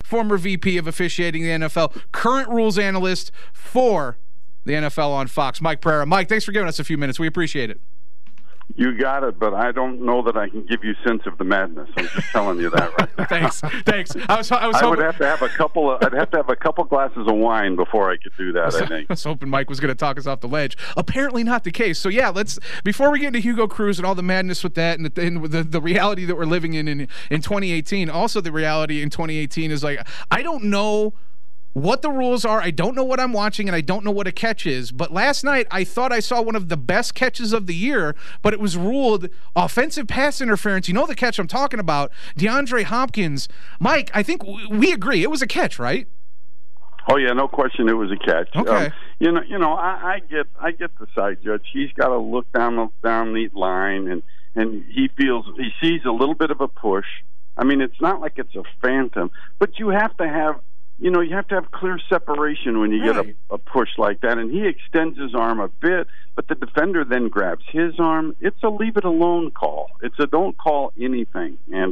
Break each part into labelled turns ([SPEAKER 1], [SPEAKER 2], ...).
[SPEAKER 1] former VP of officiating in the NFL, current rules analyst for the NFL on Fox, Mike Pereira. Mike, thanks for giving us a few minutes. We appreciate it.
[SPEAKER 2] You got it, but I don't know that I can give you sense of the madness. I'm just telling you that right now.
[SPEAKER 1] Thanks.
[SPEAKER 2] I would have to have a couple. I'd have to have a couple glasses of wine before I could do that. I think.
[SPEAKER 1] I was hoping Mike was going to talk us off the ledge. Apparently not the case. So yeah, let's before we get into Hugo Cruz and all the madness with that, and the reality that we're living in 2018. Also, the reality in 2018 is like I don't know what the rules are. I don't know what I'm watching, and I don't know what a catch is. But last night, I thought I saw one of the best catches of the year, but it was ruled offensive pass interference. You know the catch I'm talking about, DeAndre Hopkins. Mike, I think we agree it was a catch, right?
[SPEAKER 2] Oh yeah, no question, it was a catch.
[SPEAKER 1] Okay.
[SPEAKER 2] I get the side judge. He's got to look down the line, and he sees a little bit of a push. I mean, it's not like it's a phantom, but you have to have. You have to have clear separation when you get a push like that. And he extends his arm a bit, but the defender then grabs his arm. It's a leave it alone call. It's a don't call anything. And,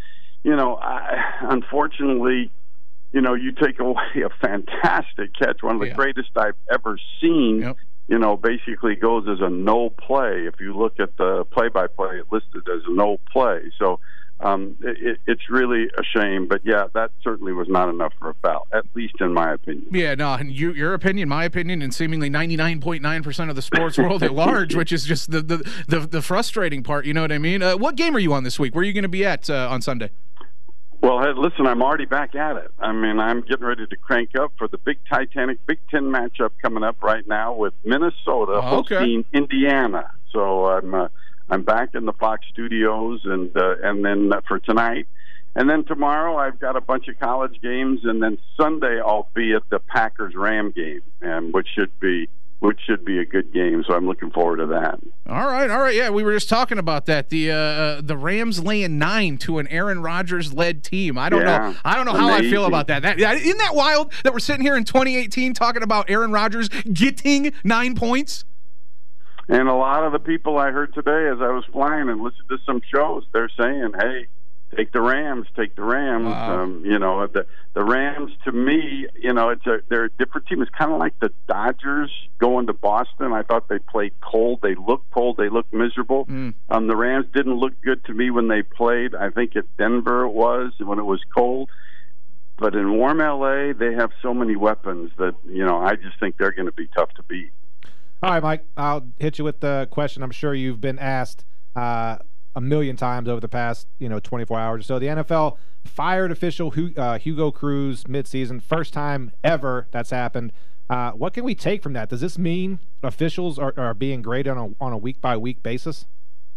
[SPEAKER 2] unfortunately, you take away a fantastic catch, one of the greatest I've ever seen. Yep. Basically goes as a no play. If you look at the play-by-play, it listed as a no play. So, it's really a shame, but yeah, that certainly was not enough for a foul, at least in my opinion.
[SPEAKER 1] Yeah, no, and your opinion, my opinion, and seemingly 99.9% of the sports world at large, which is just the frustrating part. You know what I mean? What game are you on this week? Where are you going to be at on Sunday?
[SPEAKER 2] Well, hey, listen, I'm already back at it. I mean, I'm getting ready to crank up for the big Titanic Big Ten matchup coming up right now with Minnesota hosting Indiana. So I'm back in the Fox studios, and then for tonight, and then tomorrow I've got a bunch of college games, and then Sunday I'll be at the Packers-Ram game, and which should be a good game. So I'm looking forward to that. All
[SPEAKER 1] right. Yeah, we were just talking about that. The Rams laying 9 to an Aaron Rodgers-led team. I don't know how I feel about that. Isn't that wild that we're sitting here in 2018 talking about Aaron Rodgers getting 9 points?
[SPEAKER 2] And a lot of the people I heard today as I was flying and listened to some shows, they're saying, hey, take the Rams. Wow. The Rams, to me, they're a different team. It's kind of like the Dodgers going to Boston. I thought they played cold. They looked cold. They looked miserable. The Rams didn't look good to me when they played. I think at Denver it was, when it was cold. But in warm L.A., they have so many weapons that, I just think they're going to be tough to beat.
[SPEAKER 3] All right, Mike, I'll hit you with the question I'm sure you've been asked a million times over the past 24 hours or so. The NFL fired official Hugo Cruz midseason. First time ever that's happened. What can we take from that? Does this mean officials are being graded on a week-by-week basis?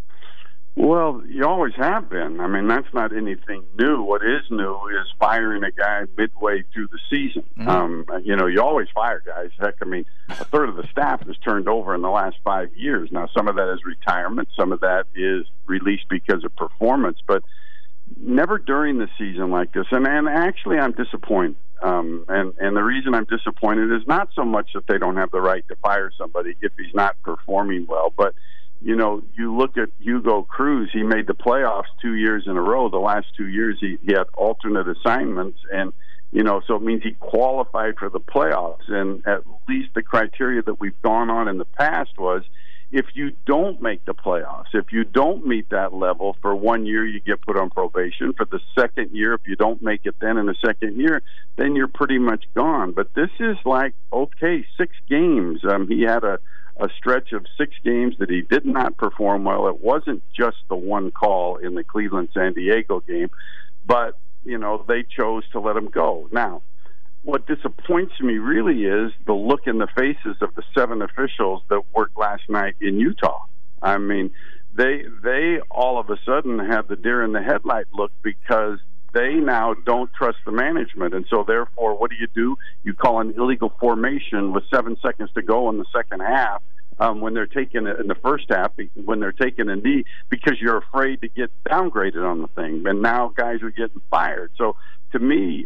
[SPEAKER 2] Well, you always have been. I mean, that's not anything new. What is new is firing a guy midway through the season. You always fire guys. Heck, I mean, a third of the staff has turned over in the last 5 years. Now, some of that is retirement. Some of that is released because of performance, but never during the season like this. And actually, I'm disappointed. And the reason I'm disappointed is not so much that they don't have the right to fire somebody if he's not performing well, but you look at Hugo Cruz, he made the playoffs 2 years in a row. The last 2 years he had alternate assignments, and so it means he qualified for the playoffs. And at least the criteria that we've gone on in the past was, if you don't make the playoffs, if you don't meet that level for 1 year, you get put on probation. For the second year, if you don't make it then in the second year, then you're pretty much gone. But this is like, 6 games. He had a stretch of 6 games that he did not perform well. It wasn't just the one call in the Cleveland-San Diego game, but, they chose to let him go. Now, what disappoints me really is the look in the faces of the 7 officials that worked last night in Utah. I mean, they all of a sudden have the deer in the headlight look because they now don't trust the management. And so, therefore, what do? You call an illegal formation with 7 seconds to go in the second half when they're taking it in the first half, when they're taking a knee, because you're afraid to get downgraded on the thing. And now guys are getting fired. So, to me,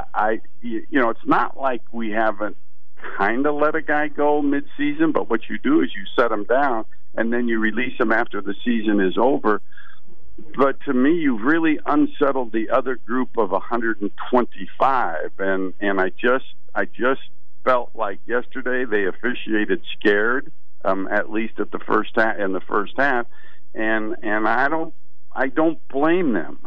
[SPEAKER 2] it's not like we haven't kind of let a guy go mid-season, but what you do is you set him down and then you release him after the season is over. but to me, you've really unsettled the other group of 125, and I just felt like yesterday they officiated scared, at least at the first half, and I don't blame them.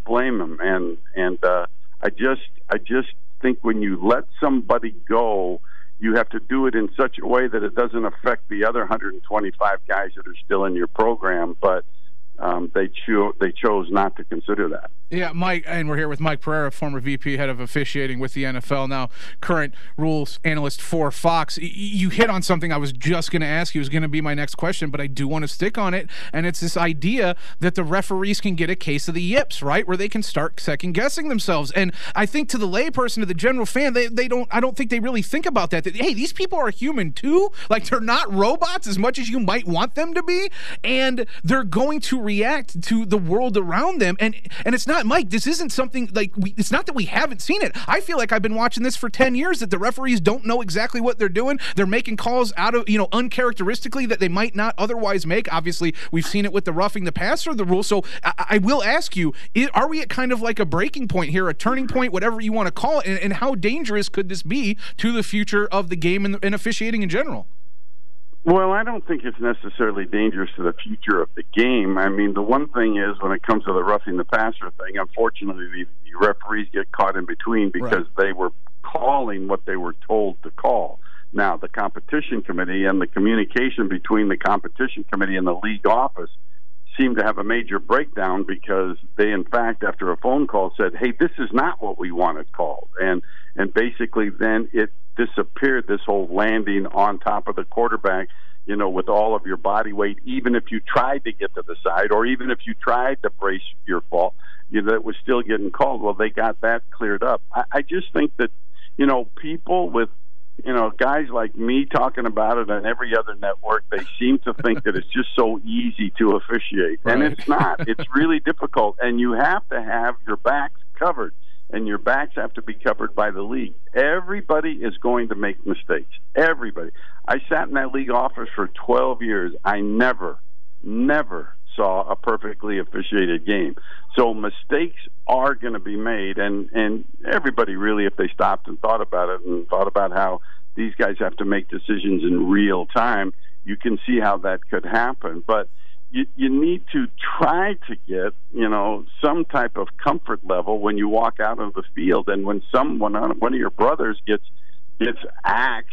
[SPEAKER 2] And I just think when you let somebody go, you have to do it in such a way that it doesn't affect the other 125 guys that are still in your program, but they chose not to consider that.
[SPEAKER 1] Yeah, Mike, and we're here with Mike Pereira, former VP, head of officiating with the NFL, now current rules analyst for Fox. You hit on something I was just going to ask you. It was going to be my next question, but I do want to stick on it, and it's this idea that the referees can get a case of the yips, right, where they can start second-guessing themselves. And I think to the layperson, to the general fan, I don't think they really think about that, hey, these people are human too. Like, they're not robots as much as you might want them to be, and they're going to react to the world around them. And it's not, Mike, this isn't something like it's not that we haven't seen it. I feel like I've been watching this for 10 years, that the referees don't know exactly what they're doing. They're making calls out of, uncharacteristically that they might not otherwise make. Obviously, we've seen it with the roughing the passer, the rule. So I will ask you, are we at kind of like a breaking point here, a turning point, whatever you want to call it, and how dangerous could this be to the future of the game and officiating in general?
[SPEAKER 2] Well, I don't think it's necessarily dangerous to the future of the game. I mean, the one thing is, when it comes to the roughing the passer thing, unfortunately, the referees get caught in between because they were calling what they were told to call. Now, the competition committee and the communication between the competition committee and the league office seemed to have a major breakdown, because they, in fact, after a phone call, said, hey, this is not what we wanted called. And basically then it disappeared, this whole landing on top of the quarterback, with all of your body weight, even if you tried to get to the side, or even if you tried to brace your fall, that was still getting called. Well, they got that cleared up. I just think that, people with, guys like me talking about it on every other network, they seem to think that it's just so easy to officiate. Right. And it's not. It's really difficult, and you have to have your backs covered, and your backs have to be covered by the league. Everybody is going to make mistakes. Everybody. I sat in that league office for 12 years. I never saw a perfectly officiated game. So mistakes are going to be made, and everybody really, if they stopped and thought about it and thought about how these guys have to make decisions in real time, you can see how that could happen. But you need to try to get, some type of comfort level when you walk out of the field, and when one of your brothers gets axed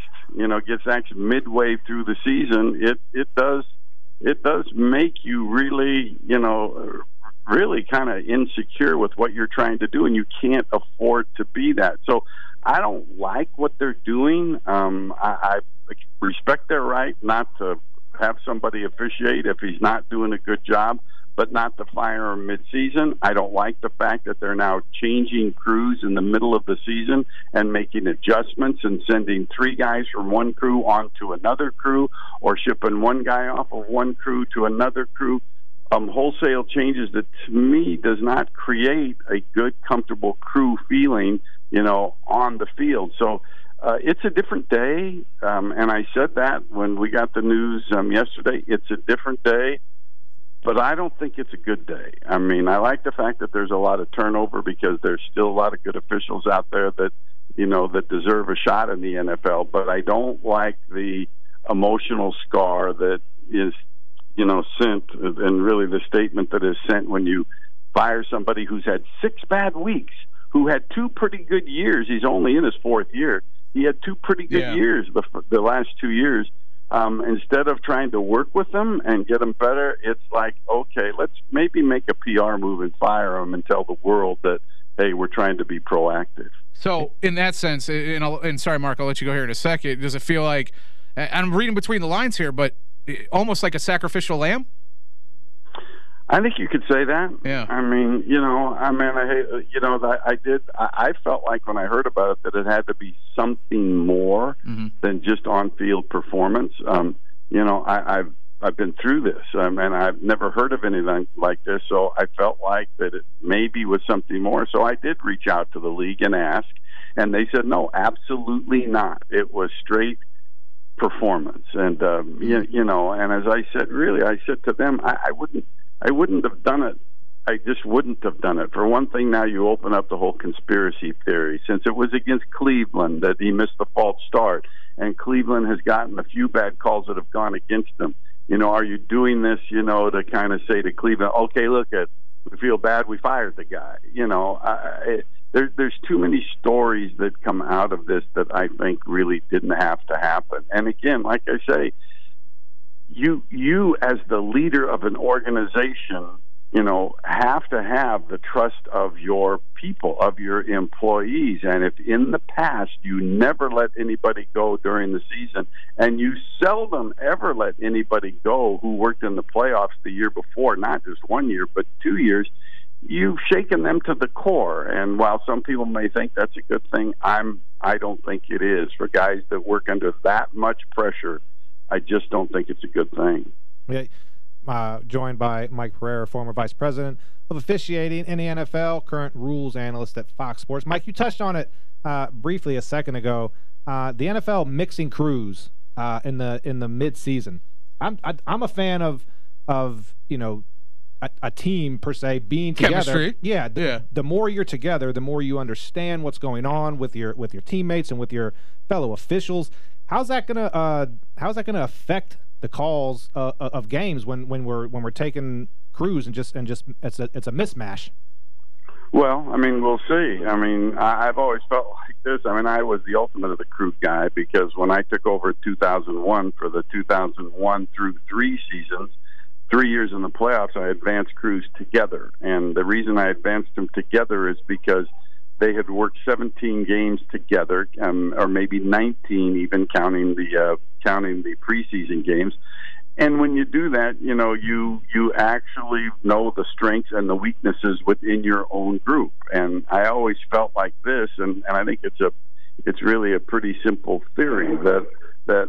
[SPEAKER 2] midway through the season, it does make you really, really kind of insecure with what you're trying to do, and you can't afford to be that. So I don't like what they're doing. I respect their right not to have somebody officiate if he's not doing a good job, but not to fire him mid-season. I don't like the fact that they're now changing crews in the middle of the season and making adjustments and sending 3 guys from one crew onto another crew, or shipping one guy off of one crew to another crew. Wholesale changes that, to me, does not create a good, comfortable crew feeling, on the field. So it's a different day, and I said that when we got the news yesterday. It's a different day, but I don't think it's a good day. I mean, I like the fact that there's a lot of turnover, because there's still a lot of good officials out there that, that deserve a shot in the NFL, but I don't like the emotional scar that is, sent, and really the statement that is sent when you fire somebody who's had 6 bad weeks, who had 2 pretty good years. He's only in his 4th year. He had 2 pretty good years the last 2 years. Instead of trying to work with them and get them better, it's like, okay, let's maybe make a PR move and fire them and tell the world that, hey, we're trying to be proactive.
[SPEAKER 1] So in that sense, and sorry, Mark, I'll let you go here in a second, does it feel like, I'm reading between the lines here, but almost like a sacrificial lamb?
[SPEAKER 2] I think you could say that.
[SPEAKER 1] Yeah.
[SPEAKER 2] I mean, I felt like when I heard about it that it had to be something more than just on-field performance. I've been through this, and I've never heard of anything like this, so I felt like that it maybe was something more. So I did reach out to the league and ask, and they said, no, absolutely not. It was straight performance. And, and as I said, really, I said to them, I wouldn't have done it I just wouldn't have done it. For one thing, now you open up the whole conspiracy theory. Since it was against Cleveland that he missed the false start, and Cleveland has gotten a few bad calls that have gone against him. Are you doing this, to kind of say to Cleveland, okay, look, we feel bad, we fired the guy. There's too many stories that come out of this that I think really didn't have to happen. And again, like I say, you as the leader of an organization, have to have the trust of your people, of your employees. And if in the past you never let anybody go during the season, and you seldom ever let anybody go who worked in the playoffs the year before, not just 1 year, but 2 years, you've shaken them to the core. And while some people may think that's a good thing, I don't think it is. For guys that work under that much pressure, I just don't think it's a good thing.
[SPEAKER 3] Yeah. Joined by Mike Pereira, former vice president of officiating in the NFL, current rules analyst at Fox Sports. Mike, you touched on it briefly a second ago. The NFL mixing crews in the mid-season. I'm a fan of a team per se being together.
[SPEAKER 1] Chemistry.
[SPEAKER 3] Yeah. The more you're together, the more you understand what's going on with your teammates and with your fellow officials. How's that gonna affect the calls of games when we're taking crews and just it's a mismatch?
[SPEAKER 2] Well, we'll see. I've always felt like this. I was the ultimate of the crew guy, because when I took over in 2001 for the 2001 through 3 seasons, 3 years in the playoffs, I advanced crews together. And the reason I advanced them together is because they had worked 17 games together, or maybe 19, even counting the preseason games. And when you do that, you actually know the strengths and the weaknesses within your own group. And I always felt like this, and I think it's really a pretty simple theory that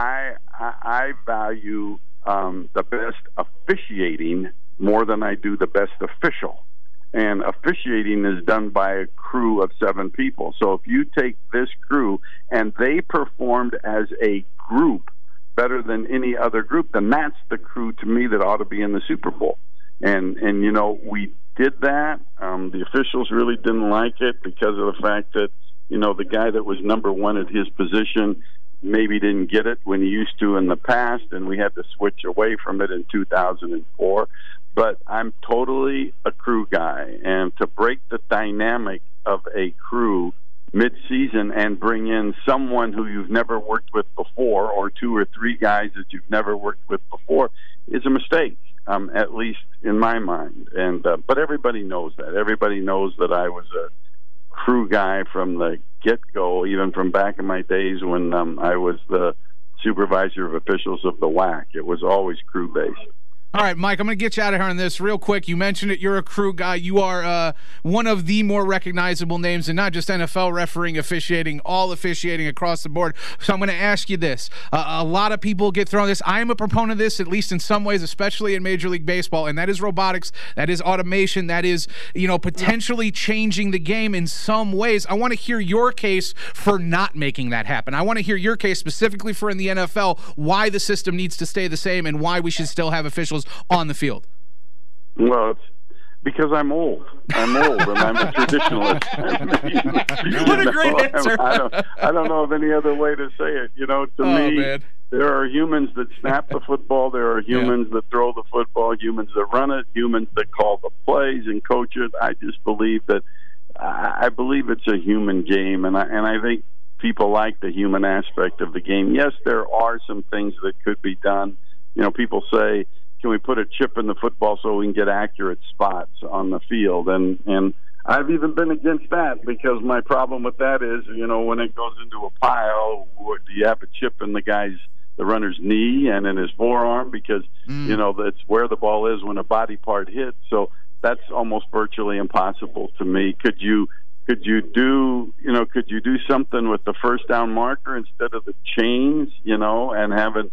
[SPEAKER 2] I value the best officiating more than I do the best official. And officiating is done by a crew of 7 people. So if you take this crew and they performed as a group better than any other group, then that's the crew to me that ought to be in the Super Bowl. And we did that. The officials really didn't like it because of the fact that, the guy that was number 1 at his position maybe didn't get it when he used to in the past, and we had to switch away from it in 2004. But I'm totally a crew guy, and to break the dynamic of a crew mid-season and bring in someone who you've never worked with before, or 2 or 3 guys that you've never worked with before, is a mistake, at least in my mind. And but everybody knows that. Everybody knows that I was a crew guy from the get-go, even from back in my days when I was the supervisor of officials of the WAC. It was always crew-based.
[SPEAKER 1] All right, Mike, I'm going to get you out of here on this real quick. You mentioned it. You're a crew guy. You are one of the more recognizable names in not just NFL refereeing, officiating, all officiating across the board. So I'm going to ask you this. A lot of people get thrown this. I am a proponent of this, at least in some ways, especially in Major League Baseball, and that is robotics. That is automation. That is, potentially changing the game in some ways. I want to hear your case for not making that happen. I want to hear your case specifically for in the NFL, why the system needs to stay the same and why we should still have officials on the field.
[SPEAKER 2] Well, it's because I'm old. And I'm a traditionalist.
[SPEAKER 1] What a great answer.
[SPEAKER 2] I don't know of any other way to say it. To me, man, there are humans that snap the football. There are humans that throw the football, humans that run it, humans that call the plays and coach it. I just believe that I believe it's a human game, and I think people like the human aspect of the game. Yes, there are some things that could be done. People say, can we put a chip in the football so we can get accurate spots on the field? And I've even been against that, because my problem with that is, when it goes into a pile, do you have a chip in the runner's knee and in his forearm? Because, that's where the ball is when a body part hits. So that's almost virtually impossible to me. Could you do something with the first down marker instead of the chains, and having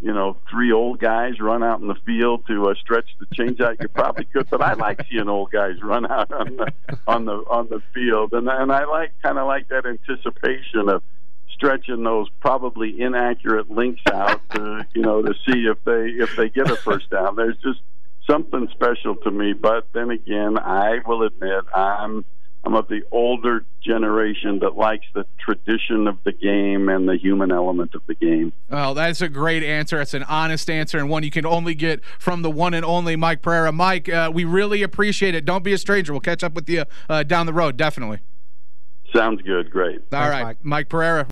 [SPEAKER 2] 3 old guys run out in the field to stretch the chains out? You probably could, but I like seeing old guys run out on the field, and I like that anticipation of stretching those probably inaccurate links out to see if they get a first down. There's just something special to me. But then again, I will admit I'm of the older generation that likes the tradition of the game and the human element of the game.
[SPEAKER 1] Well, that's a great answer. It's an honest answer and one you can only get from the one and only Mike Pereira. Mike, we really appreciate it. Don't be a stranger. We'll catch up with you down the road, definitely.
[SPEAKER 2] Sounds good. Great.
[SPEAKER 1] All right, Mike Pereira.